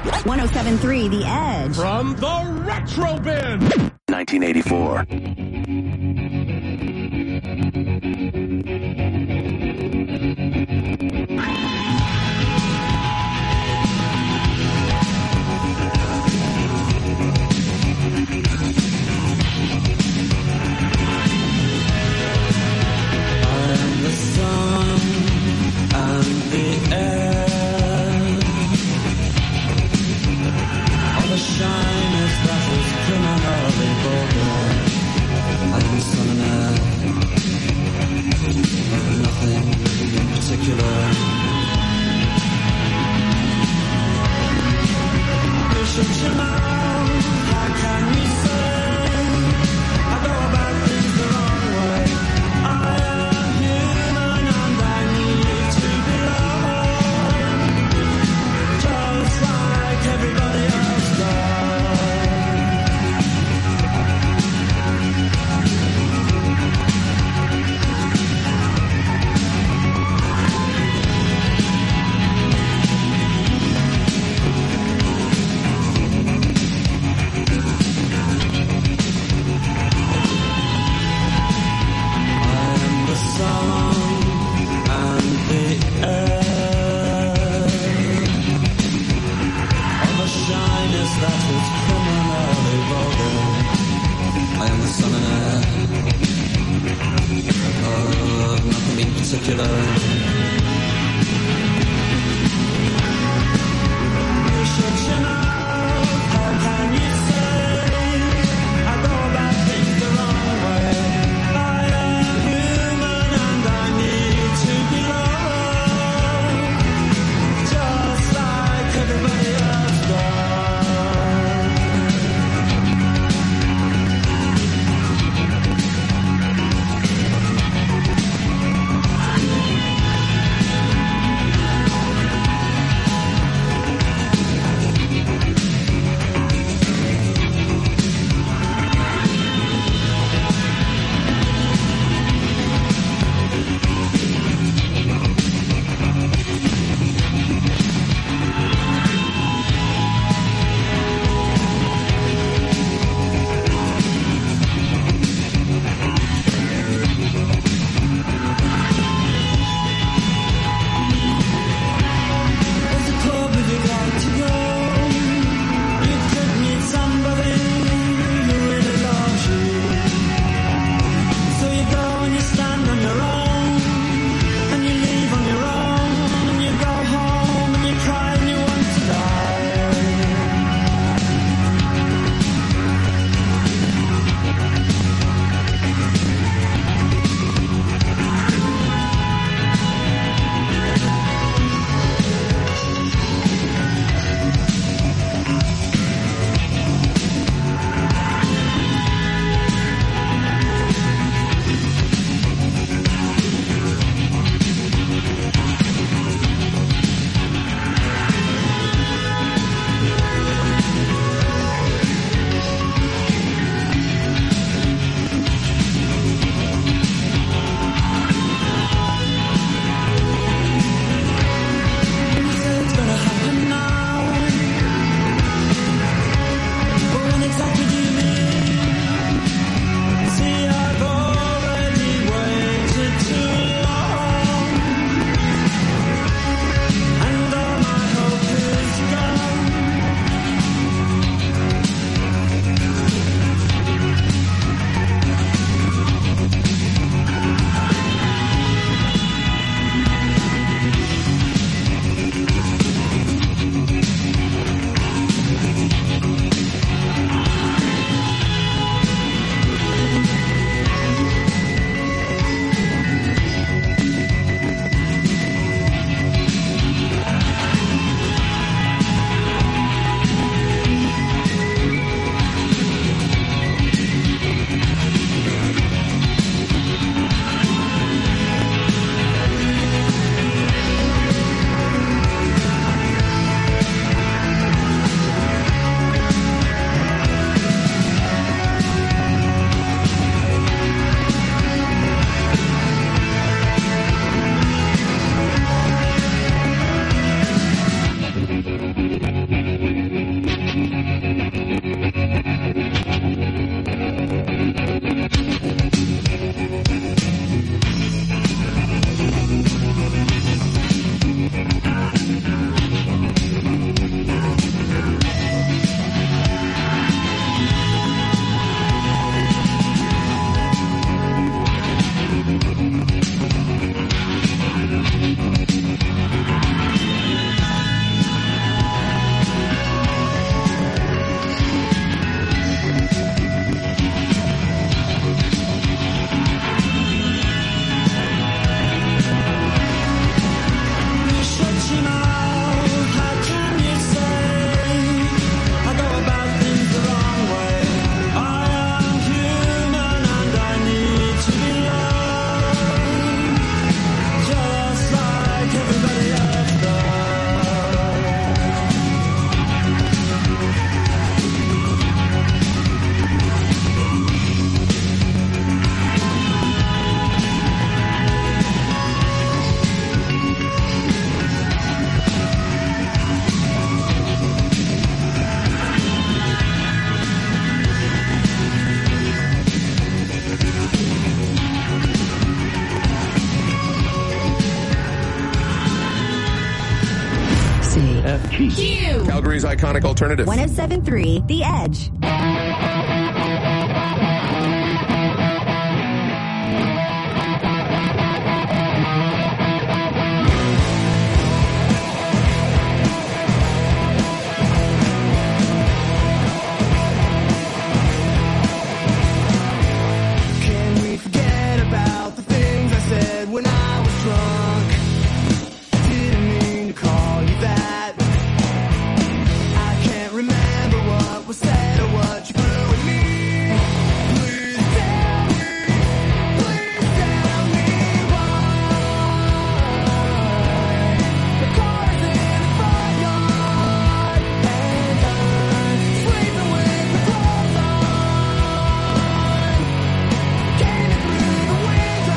107.3 The Edge. From the Retro Bin. 1984. 102. Calgary's iconic alternative. 107.3 The Edge. When I was drunk, didn't mean to call you that. I can't remember what was said or what you blew at me. Please tell me why. The car's in the front yard and I'm sleeping with the clothes on. Came in through the window.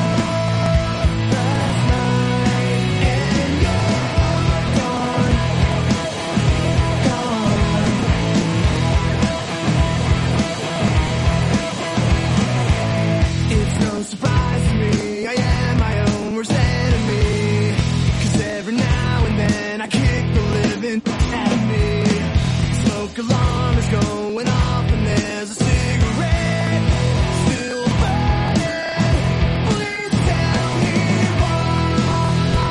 Alarm is going off and there's a cigarette still burning. Please tell me why.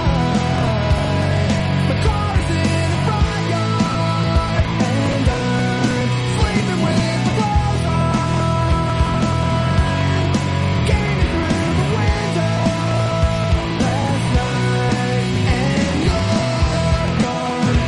My car's in the front yard and I'm sleeping with the clothes on. Came in through the window last night and you're gone.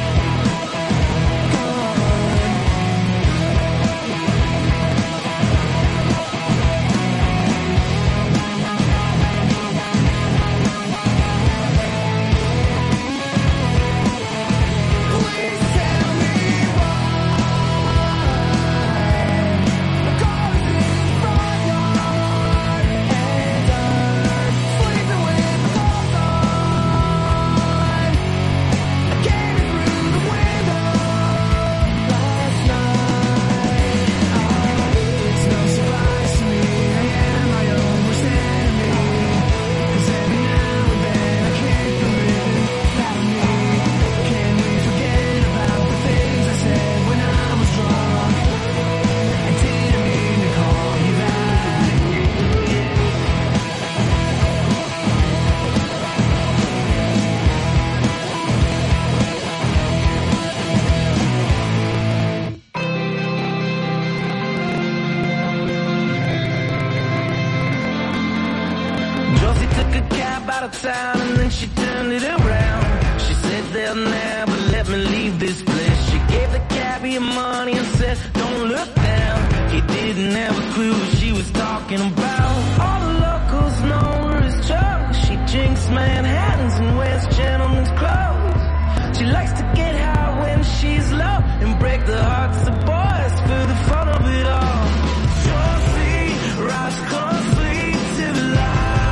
Town and then she turned it around. She said they'll never let me leave this place. She gave the cabbie her money and said don't look down. He didn't have a clue what she was talking about. All the locals know her as Chuck. She drinks Manhattans and wears gentlemen's clothes. She likes to get high when she's low and break the hearts of boys for the fun of it all. Josie rides closely to the light.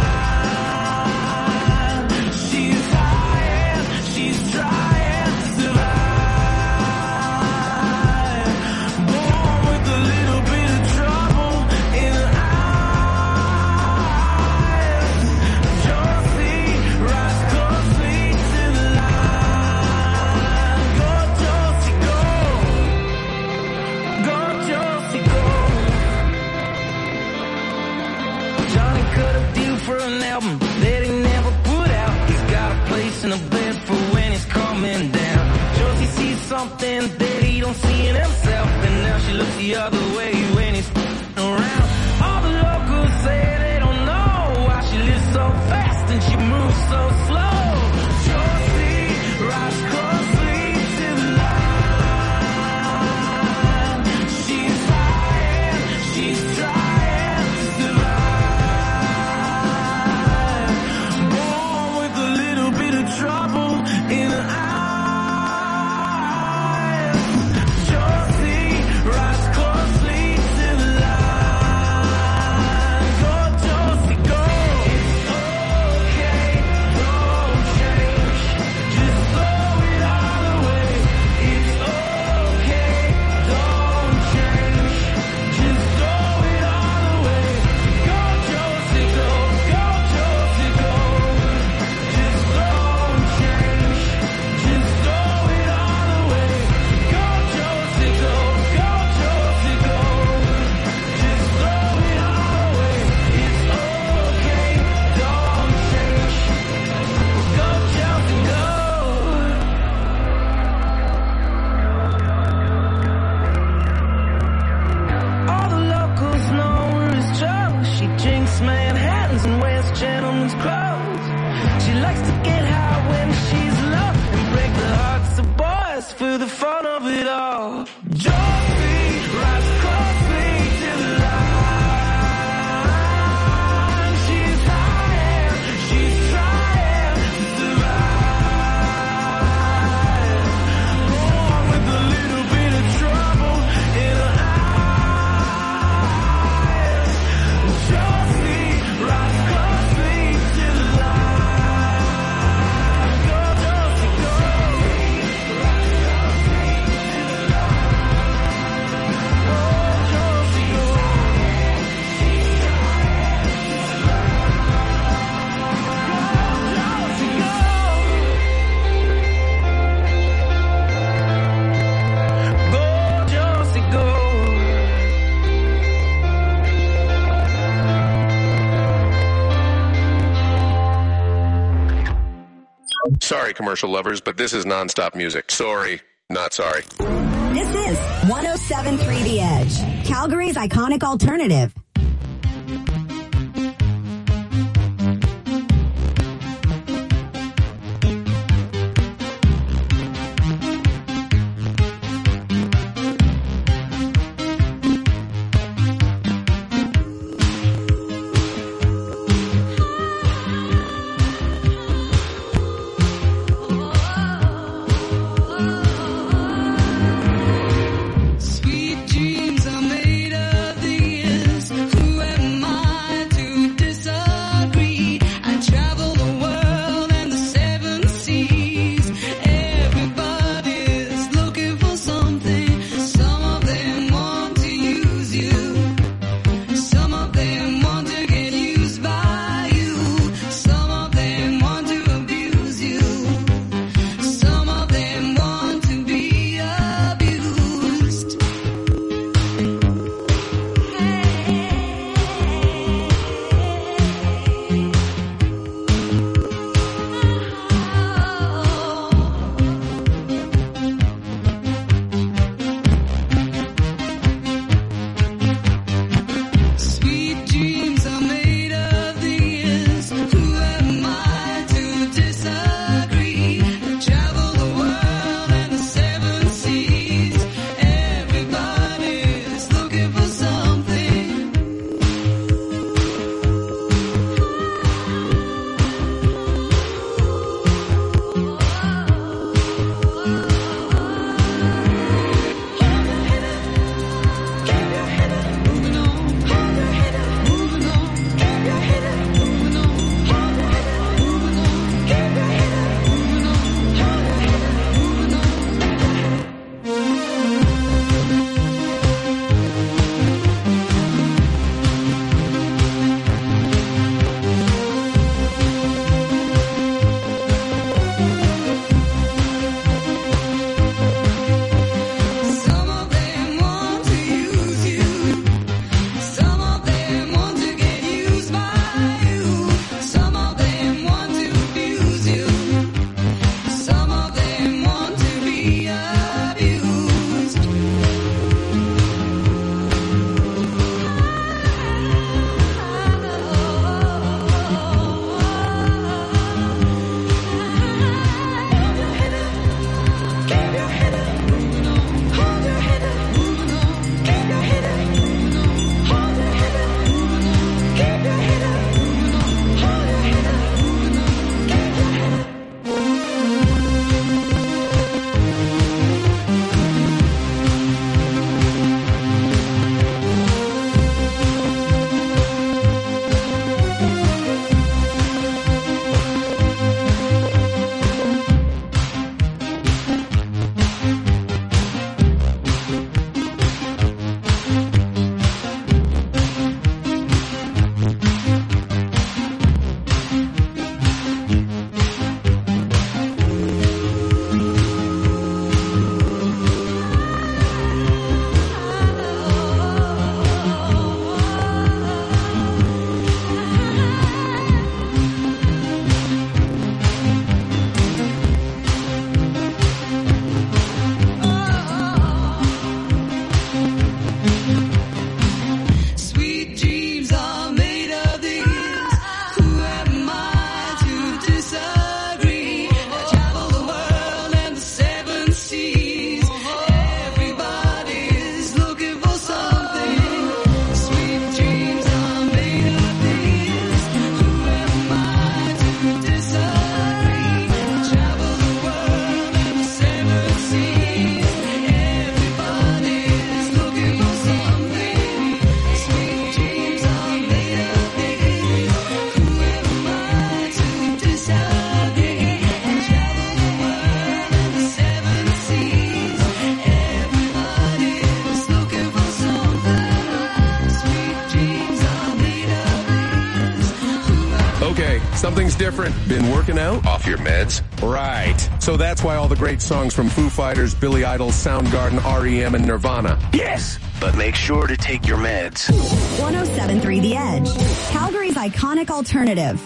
For an album that he never put out. He's got a place in a bed for when he's coming down. Josie sees something that he don't see in himself, and now she looks the other way when he's around. All the locals say they don't know why she lives so fast and she moves so slow. Josie rides closely to the line. She's trying to survive. Trouble in her eyes. Josie rides closely to the line. Go, Josie, go. It's okay, for the fun of it all. Josie, rise closely to the line. She's high and she's trying to survive. Born with a little bit of trouble in her eyes. Josie, rise closely to the line. Go, Josie, go. Sorry, commercial lovers, but this is nonstop music. Sorry, not sorry. This is 107.3 The Edge, Calgary's iconic alternative. Sweet dreams are made of these. Something's different. Been working out? Off your meds? Right. So that's why all the great songs from Foo Fighters, Billy Idol, Soundgarden, REM, and Nirvana. Yes, but make sure to take your meds. 107.3 The Edge, Calgary's iconic alternative.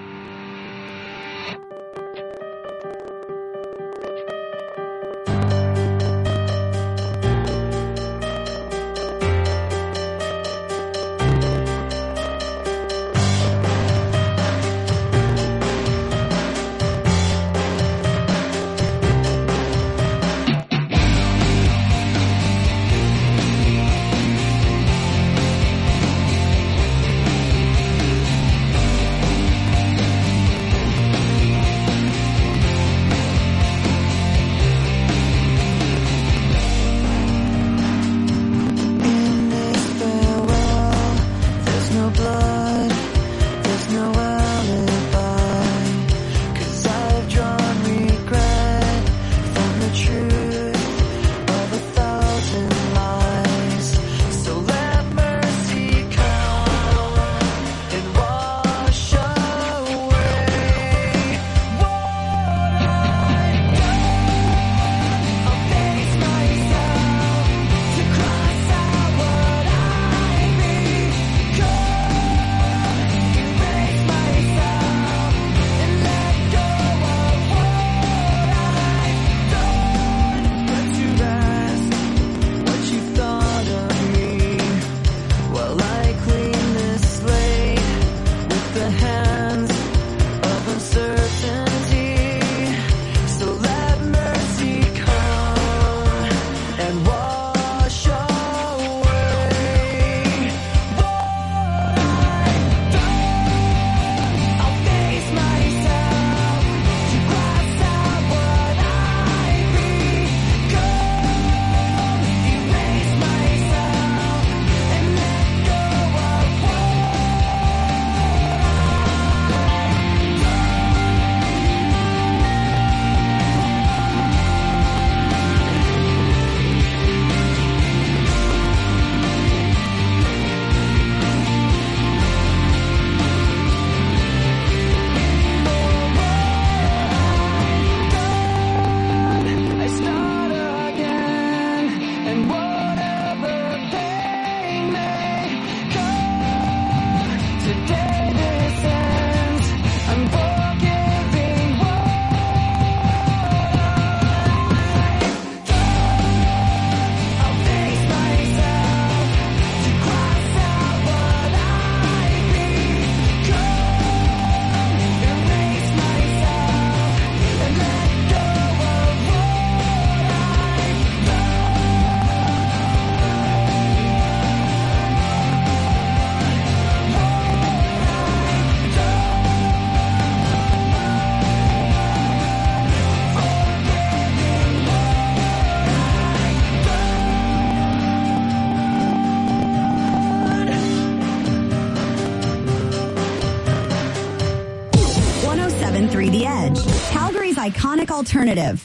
The Edge, Calgary's iconic alternative.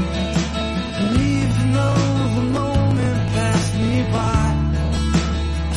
Even though the moment passed me by,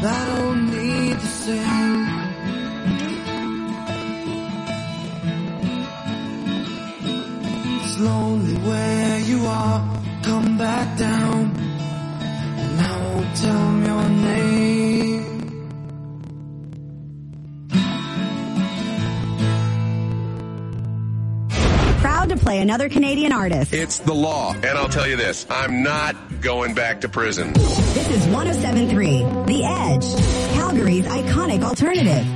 I don't need to sing. It's lonely where you are. Come back down, and I won't tell them your name. Proud to play another Canadian artist. It's the law. And I'll tell you this, I'm not going back to prison. This is 107.3 The Edge, Calgary's iconic alternative.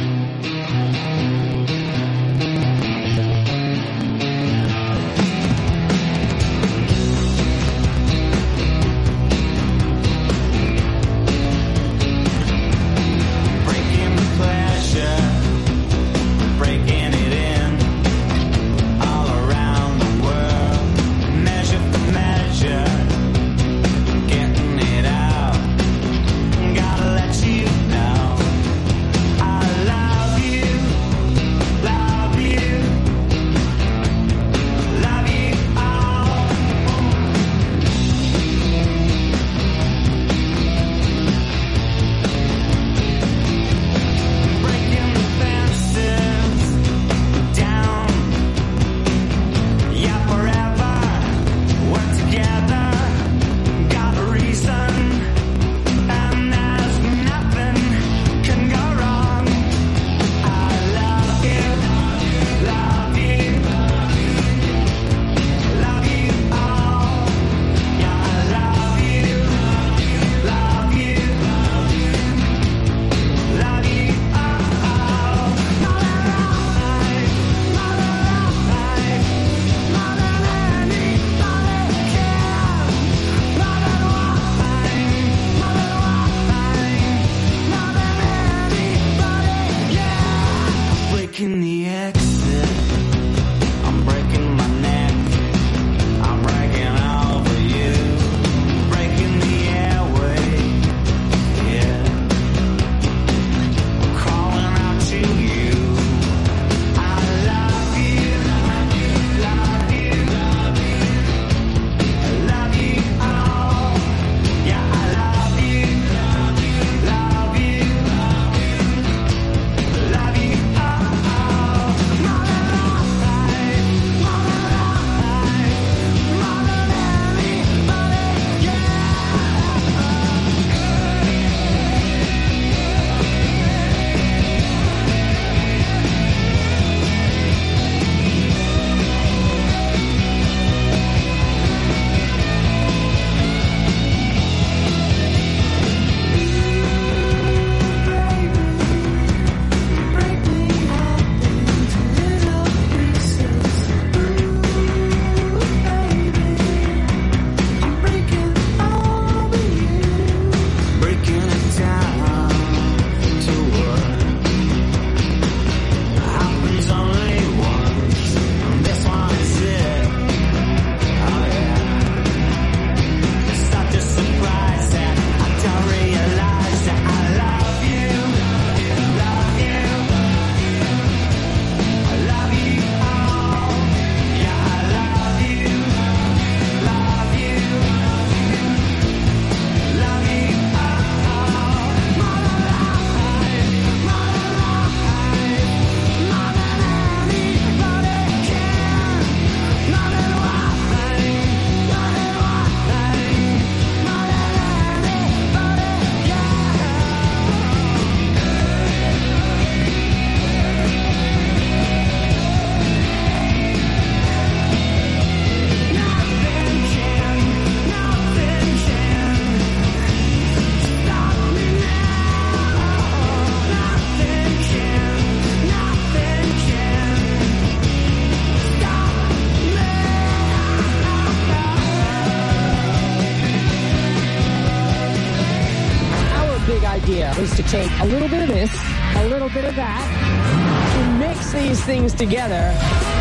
is to take a little bit of this, a little bit of that, to mix these things together,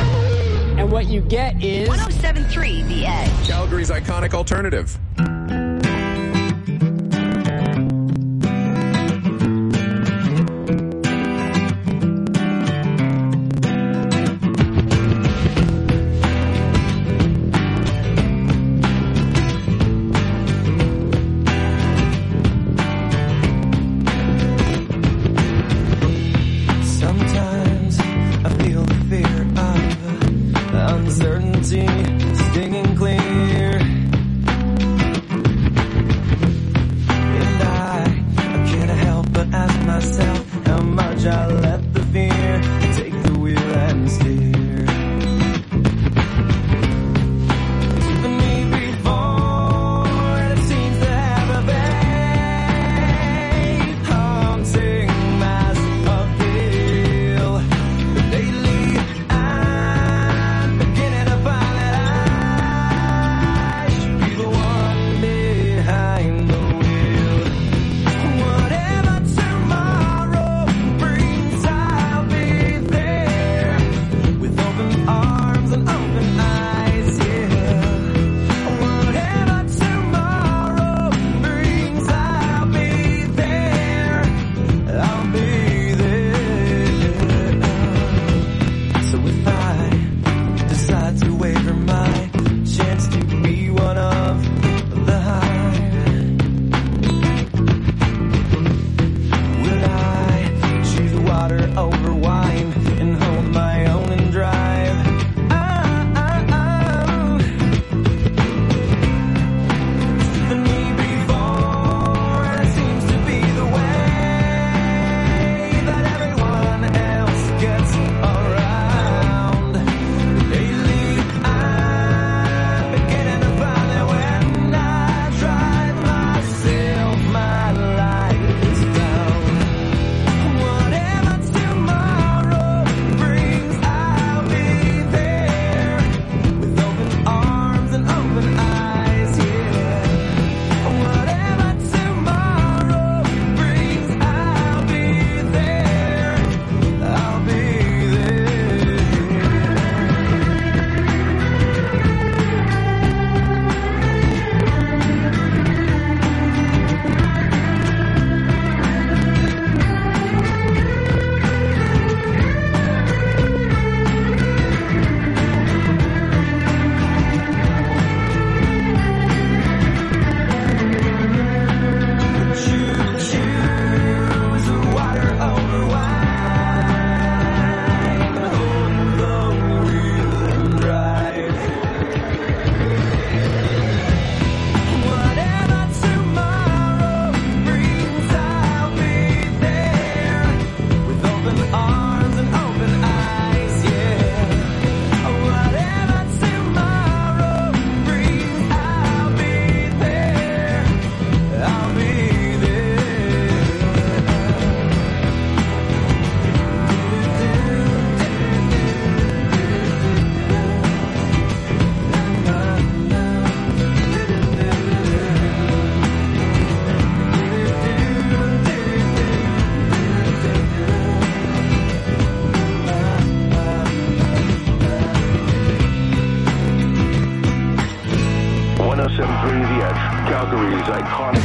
and what you get is 107.3 The Edge, Calgary's iconic alternative.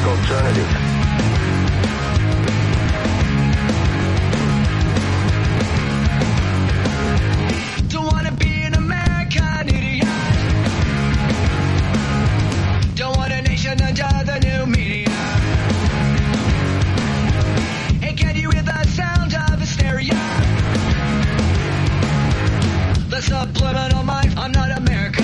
alternative. Don't wanna be an American idiot. Don't want a nation under the new media. Hey, can you hear the sound of hysteria? The subliminal mind, I'm not America.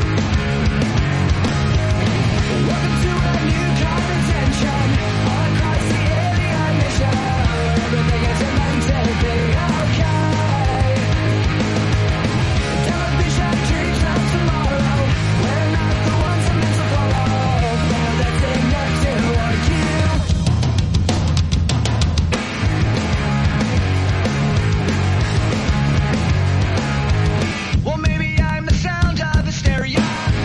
Welcome to a new kind of tension all across the alien mission. Everything is meant to be okay. Television dreams of tomorrow. We're not the ones I'm meant to follow. For the thing next to you. Well, maybe I'm the sound of hysteria.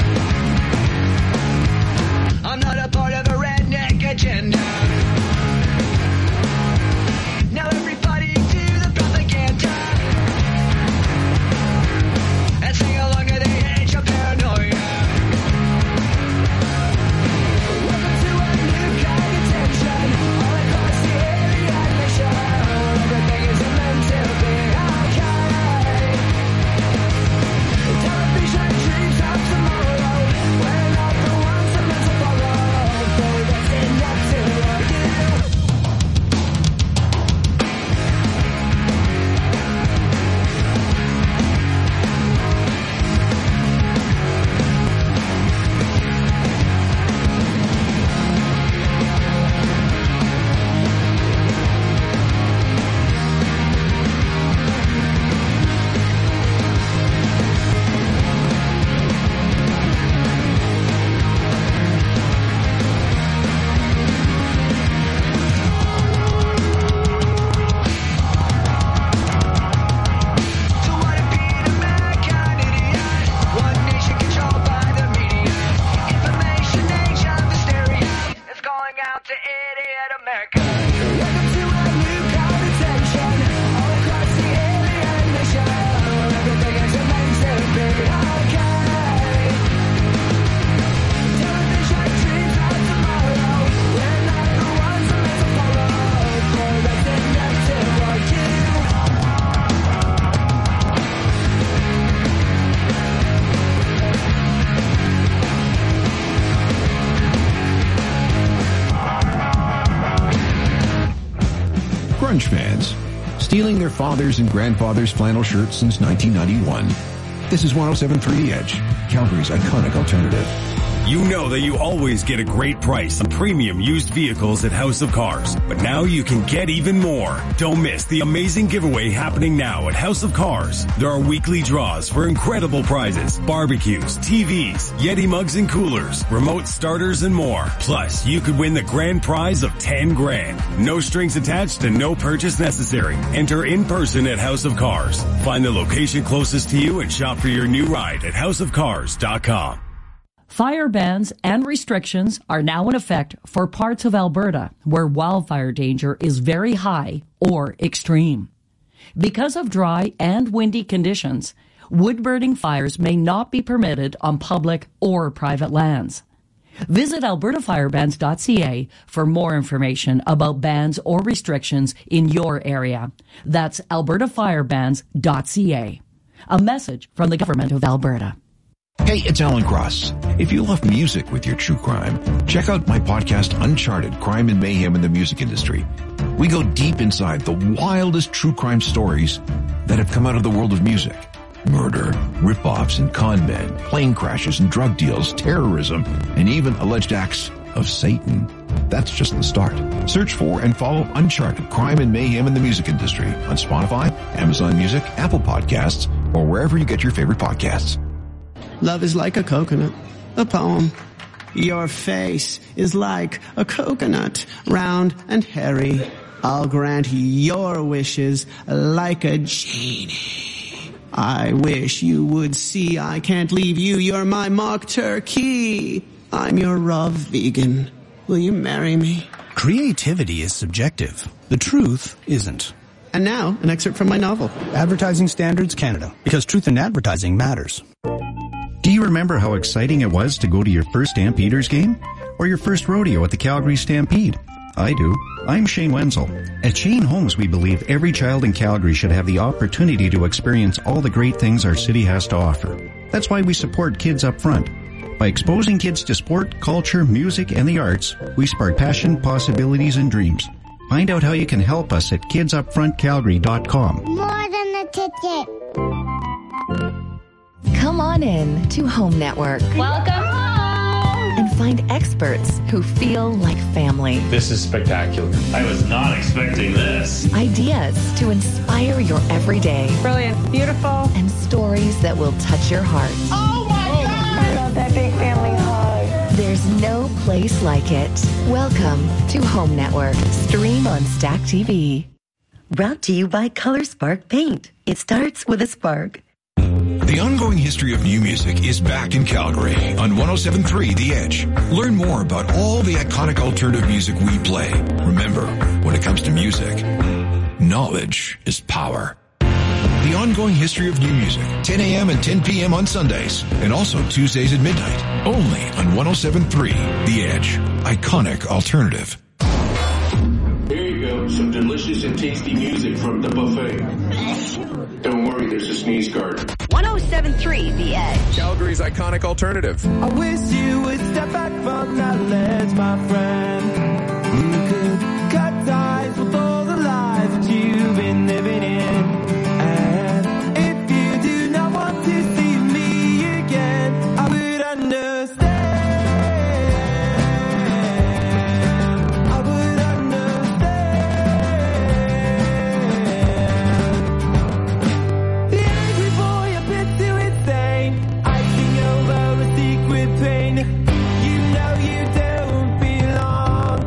I'm not a part of a redneck agenda. Now everybody do the propaganda and sing along to the age of paranoia. Welcome to a new kind of tension all across the alien mission. Everything is meant to be okay. Television dreams of tomorrow. We're not the ones I'm meant to follow. For that's enough to argue. Don't wanna be an American idiot. One nation controlled by the media. Information age of hysteria. It's going out to idiot America. Welcome to a new kind of tension all across the alien mission. Everything is meant to be okay. Television dreams of tomorrow. We're not the ones I'm meant to follow. For that's enough to argue. Grunge fans, stealing their fathers' and grandfathers' flannel shirts since 1991. This is 107.3 The Edge, Calgary's iconic alternative. You know that you always get a great price on premium used vehicles at House of Cars, but now you can get even more. Don't miss the amazing giveaway happening now at House of Cars. There are weekly draws for incredible prizes, barbecues, TVs, Yeti mugs and coolers, remote starters and more. Plus, you could win the grand prize of 10 grand. No strings attached and no purchase necessary. Enter in person at House of Cars. Find the location closest to you and shop for your new ride at houseofcars.com. Fire bans and restrictions are now in effect for parts of Alberta where wildfire danger is very high or extreme. Because of dry and windy conditions, wood-burning fires may not be permitted on public or private lands. Visit albertafirebans.ca for more information about bans or restrictions in your area. That's albertafirebans.ca. A message from the Government of Alberta. Hey, it's Alan Cross. If you love music with your true crime, check out my podcast Uncharted, Crime and Mayhem in the Music Industry. We go deep inside the wildest true crime stories that have come out of the world of music. Murder, rip-offs and con men, plane crashes and drug deals, terrorism, and even alleged acts of Satan. That's just the start. Search for and follow Uncharted, Crime and Mayhem in the Music Industry on Spotify, Amazon Music, Apple Podcasts, or wherever you get your favorite podcasts. Love is like a coconut, a poem. Your face is like a coconut, round and hairy. I'll grant your wishes like a genie. I wish you would see I can't leave you. You're my mock turkey. I'm your raw vegan. Will you marry me? Creativity is subjective. The truth isn't. And now, an excerpt from my novel. Advertising Standards Canada, because truth in advertising matters. Do you remember how exciting it was to go to your first Stampeders game? or your first rodeo at the Calgary Stampede? I do. I'm Shane Wenzel. At Shane Homes, we believe every child in Calgary should have the opportunity to experience all the great things our city has to offer. That's why we support Kids Up Front. By exposing kids to sport, culture, music, and the arts, we spark passion, possibilities, and dreams. Find out how you can help us at kidsupfrontcalgary.com. More than a ticket. Come on in to Home Network. Welcome home. And find experts who feel like family. This is spectacular. I was not expecting this. Ideas to inspire your everyday. Brilliant. Beautiful. And stories that will touch your heart. Oh my God! I love that big family hug. There's no place like it. Welcome to Home Network. Stream on Stack TV. Brought to you by Color Spark Paint. It starts with a spark. The ongoing history of new music is back in Calgary on 107.3 The Edge. Learn more about all the iconic alternative music we play. Remember, when it comes to music, knowledge is power. The ongoing history of new music, 10 a.m. and 10 p.m. on Sundays, and also Tuesdays at midnight, only on 107.3 The Edge. Iconic alternative. Here you go, some delicious and tasty music from the buffet. Don't worry, there's a sneeze guard. 107.3 The Edge. Calgary's iconic alternative. I wish you would step back from that ledge, my friend. We could cut ties with all the lies that you've been living in. And if you do not want to see me again, I would understand. I would understand. The angry boy, a bit too insane. Icing over a secret pain. You know you don't belong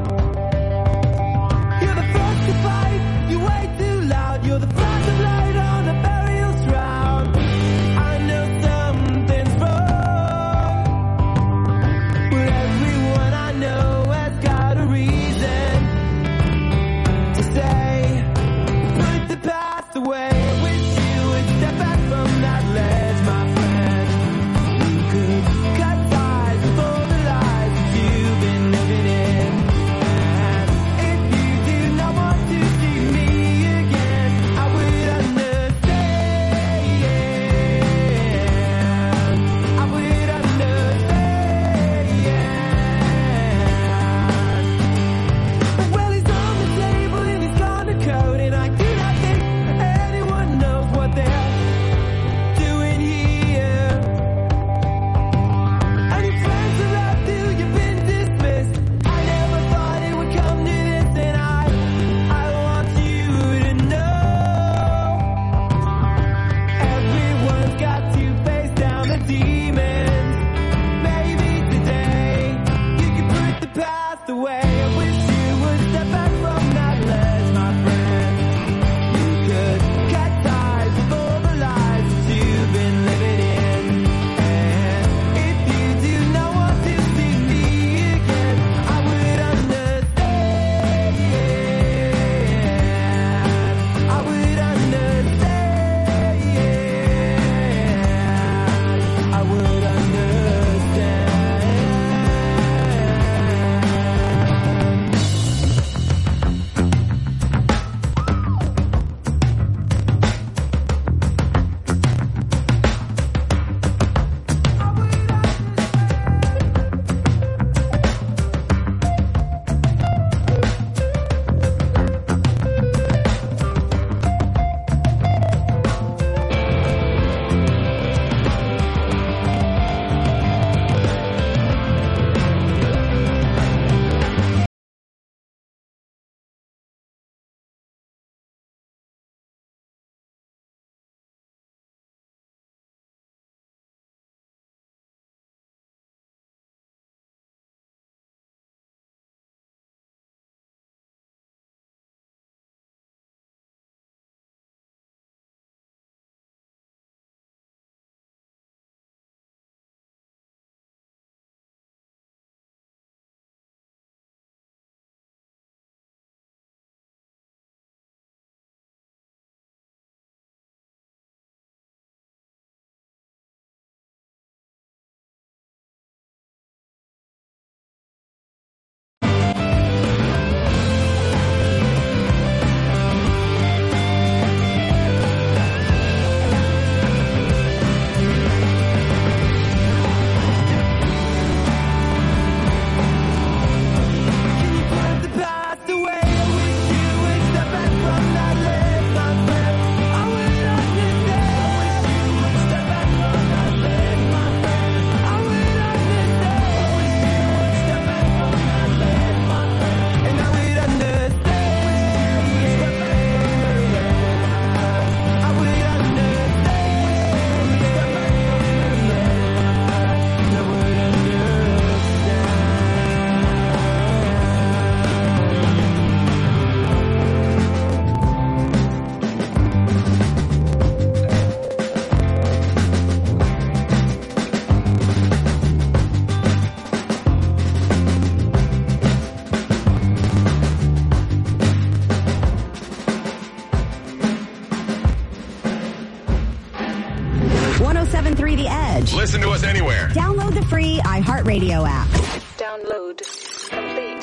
listen to us anywhere. Download the free iHeartRadio app. Download complete.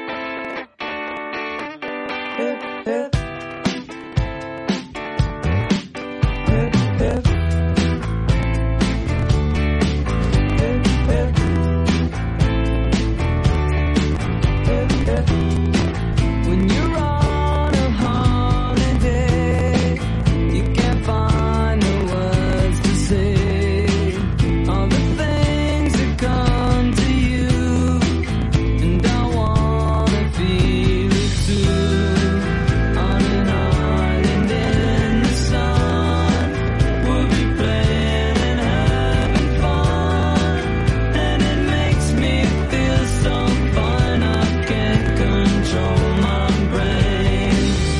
When you're on a holiday, you can't find the words to say all the things that come to you, and I wanna feel it too. On an island in the sun, we'll be playing and having fun, and it makes me feel so fine I can't control my brain.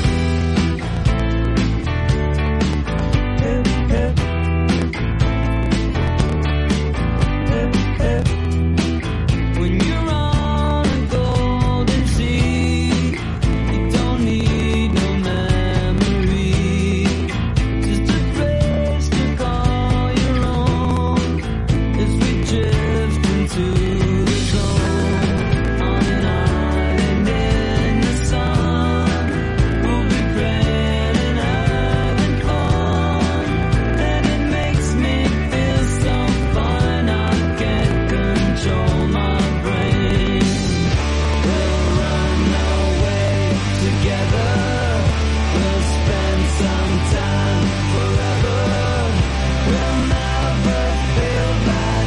When you're on a golden sea, you don't need no memory, just a place to call your own as we drift into the zone. On an island in the sun, we'll be praying and having fun, and it makes me feel so fine I can't control my brain. We'll run away together, we'll spend some time forever, we'll never feel bad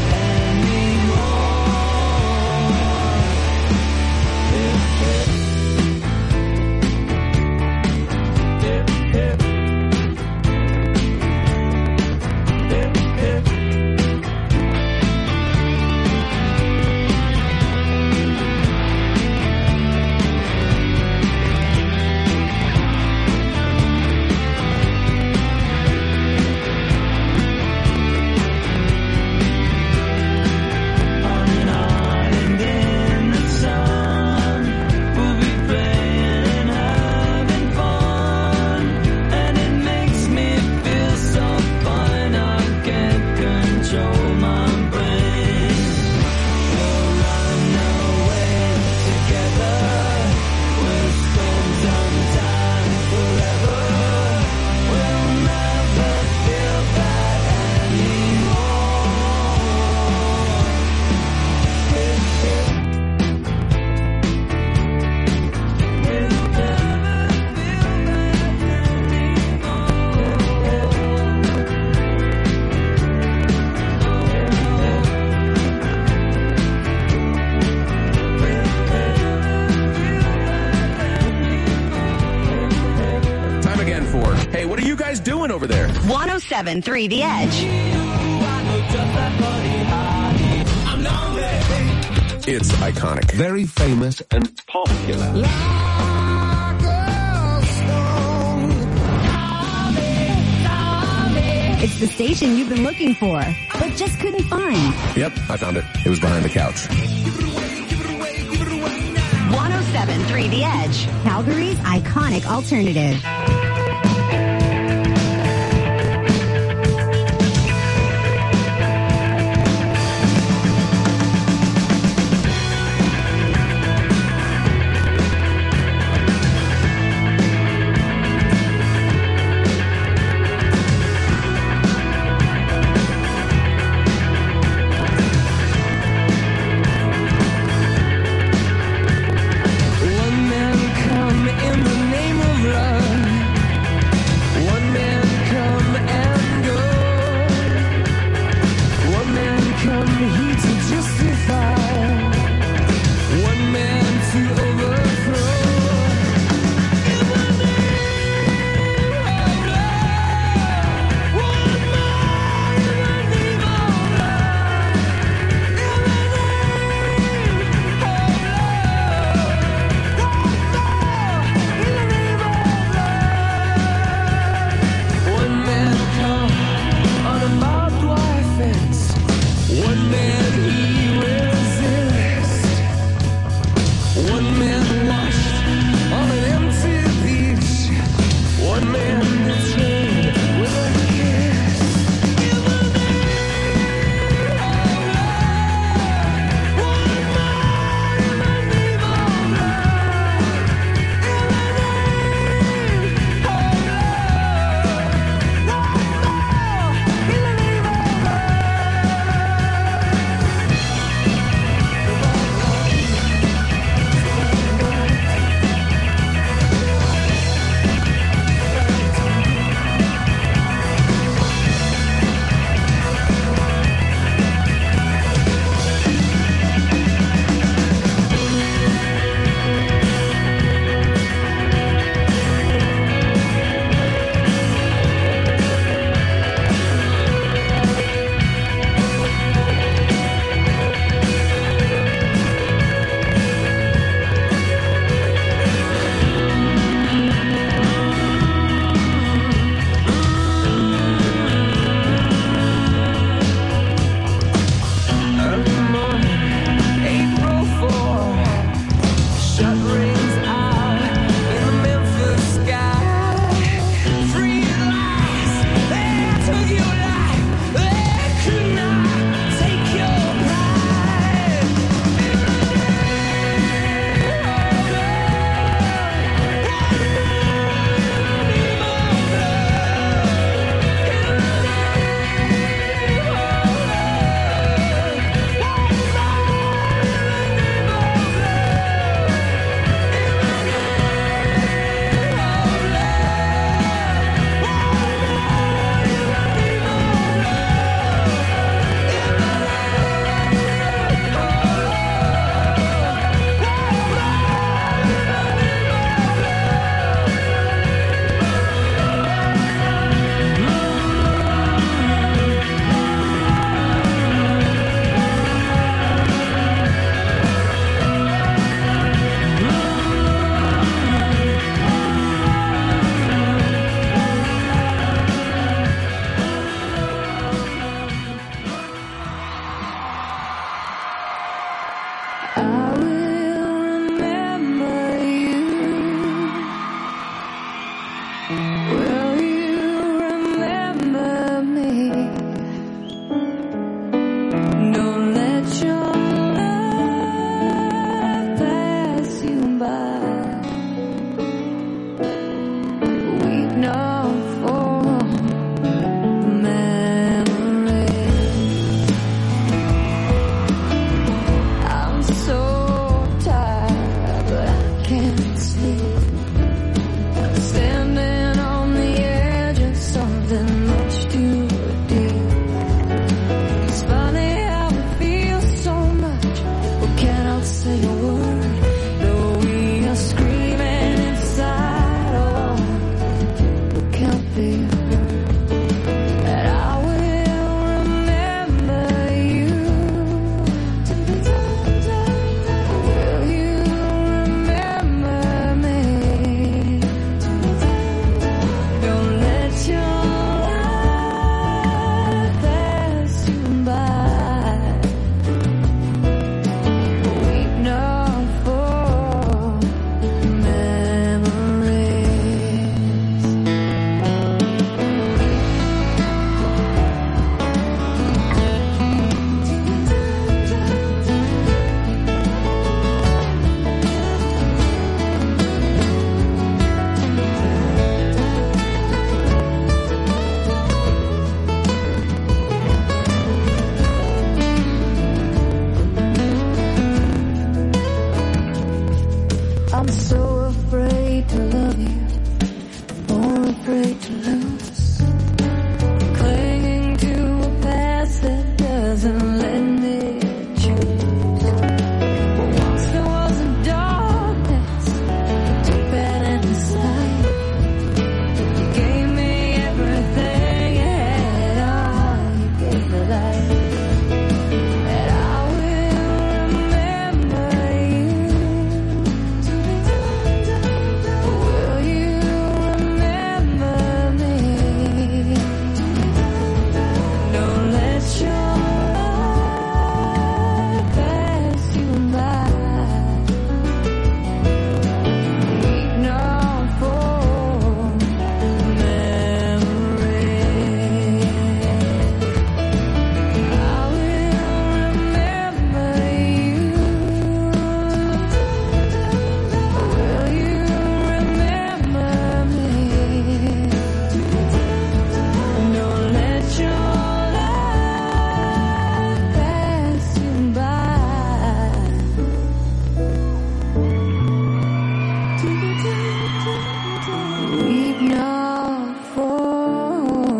On an island in the sun, we'll be playing and having fun, and it makes me feel so fine I can't control my brain. We'll run away together, we'll spend some time forever, we'll never feel bad Time again for, hey, what are you guys doing over there? 107.3 The Edge. It's iconic. Very famous and popular. It's the station you've been looking for, but just couldn't find. Yep, I found it. It was behind the couch. 107.3 The Edge. Calgary's iconic alternative. One man come in the name of love. can't sleep. Standing on the edge of something much too deep. It's funny how we feel so much, we cannot say a word. Though we are screaming inside, oh, we can't be heard. And I will remember you. Will you remember me? Don't let your life pass you by. Weep not for memories. I'm so afraid to love you, more afraid to lose. Clinging to a past that doesn't let me choose. But once there was a darkness, too bad and inside. You gave me everything you had, oh, you gave me life. And I will remember you. Will you remember me? Don't let your life pass you by. Weep not for memories. I will remember you. Will you remember me? Don't let your life pass you by. Weep not for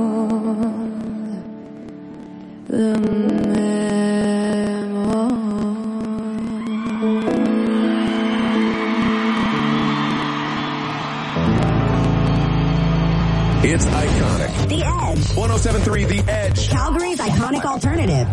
the It's iconic. The Edge. 107.3 The Edge. Calgary's iconic alternative.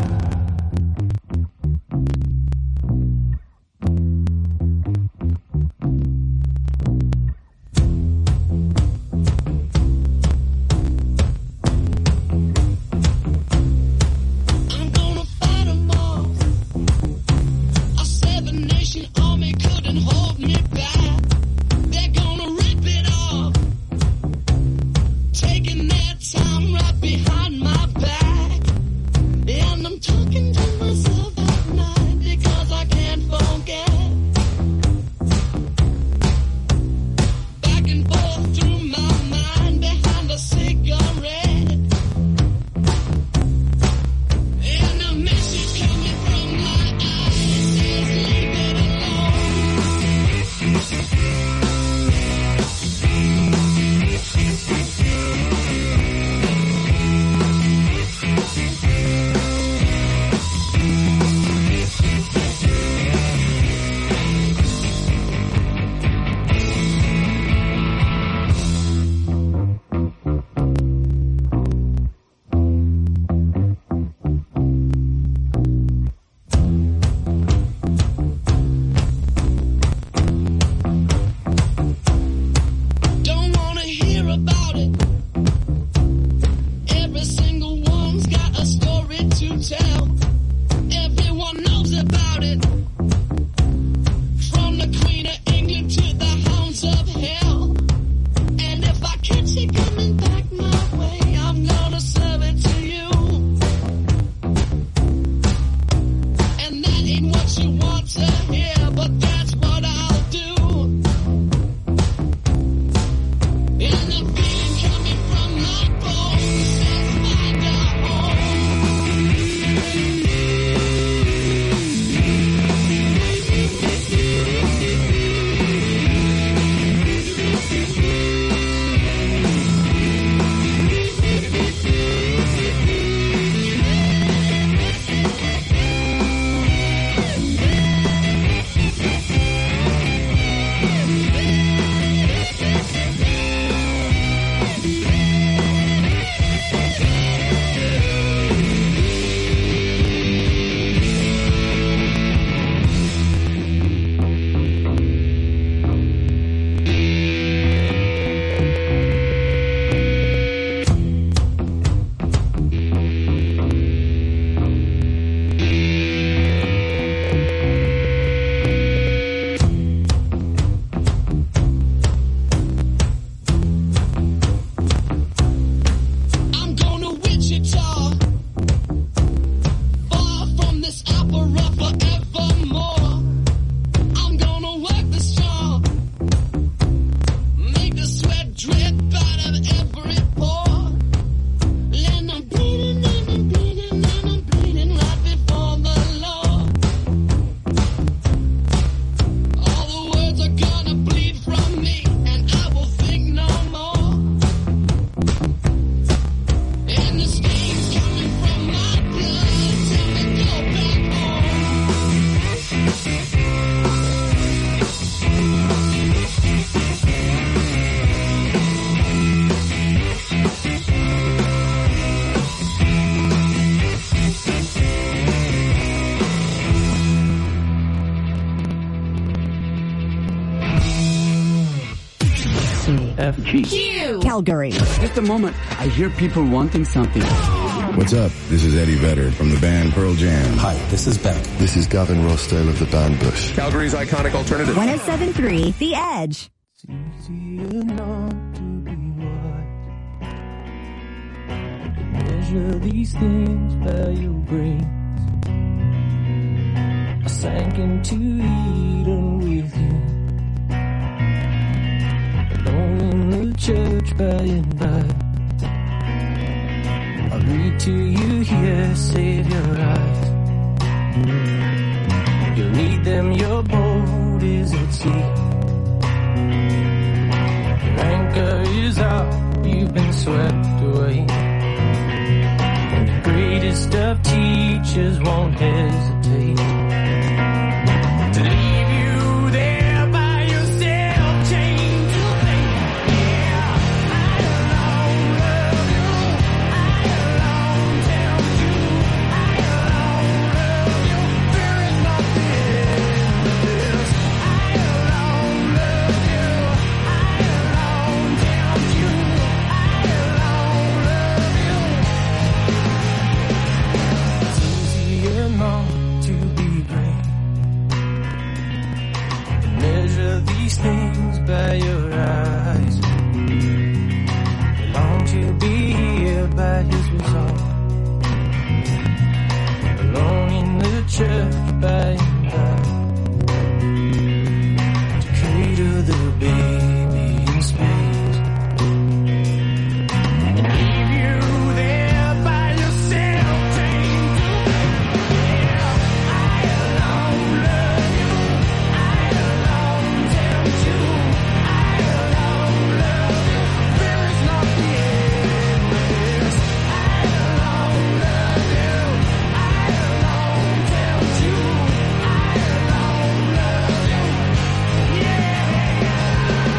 I'm gonna fight 'em all. A seven-nation army couldn't hold me back. They're gonna rip it off, taking their time right behind my back. And I'm KCFG. Calgary. Just a moment. I hear people wanting something. What's up? This is Eddie Vedder from the band Pearl Jam. Hi, this is Beck. This is Gavin Rossdale of the band Bush. Calgary's iconic alternative. 107.3 The Edge. It's easier not to be wise. Measure these things by your brains. I sank into Eden with you. Alone in the church by and by. I'll read to you here, save your eyes. You'll need them, your boat is at sea. Your anchor is out, you've been swept away. And the greatest of teachers won't hesitate.